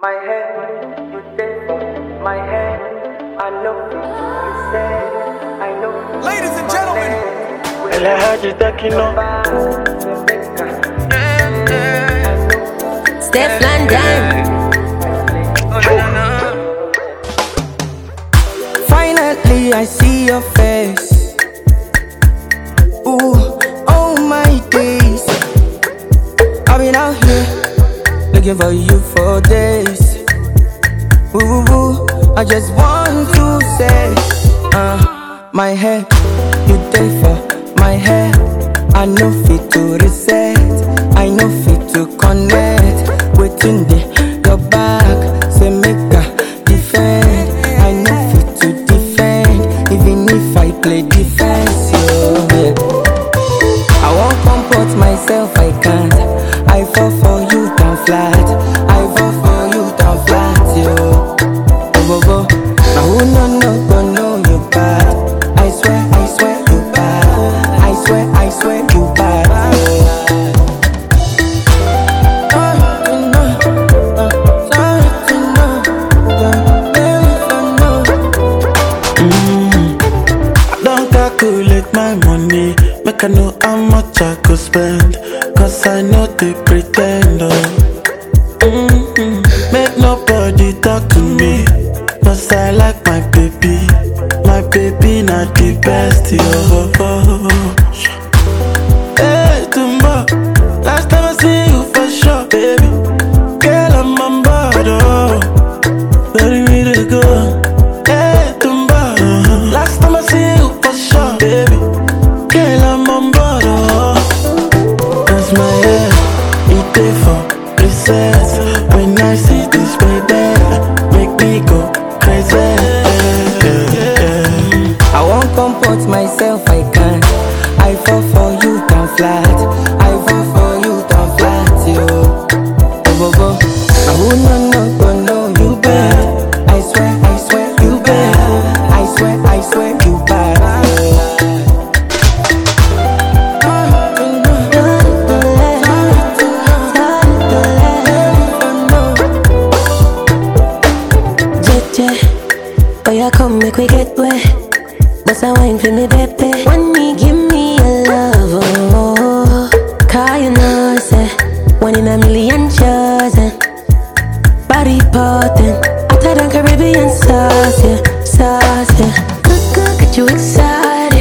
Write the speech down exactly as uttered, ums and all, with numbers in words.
My head, you take for my head. I know you said, I know. Ladies and gentlemen, Elle est hadi takino. Steph London. Finally, I see your face. Ooh, oh my days. I've been out here looking for you for days. Ooh, ooh, ooh. I just want to say, uh, my head, you there for my head. I know fit to reset, I know fit to connect. Waiting there, your back, say make a defend. I know fit to defend, even if I play defense. Yeah. I won't comport myself, I can't. I fall for you down flat, I fall for you down flat, yo. Go go, now who no no go know you bad. I swear, I swear you bad. I swear, I swear you bad. Don't calculate my money, make I know how much I could spend. Cause I know they pretend. Oh. Mm-hmm. Make nobody talk to me. Cause I like my baby. My baby not the best. Yo. Hey, Tumba. Last time I see you for sure, baby. Girl, I'm on board. Oh. Ready me to go. Hey, Tumba. Last time I see you for sure, baby. Girl, I'm on board. Oh. That's my head. It day for princess. When I see this baby, make me go crazy. I won't comport myself, I can't. I fall for you down flat, I fall for you down flat, yo. Go go go, now who no no go know you bad. I swear, I swear you bad. I swear, I swear you bad. Oh, yeah, come make we get wet. Bust a wine for me, baby. When me give me a love, oh, cause you know, say, one in a million chosen. Body potent, hotter than Caribbean sauce, yeah, sauce, yeah. Good, good, get you excited.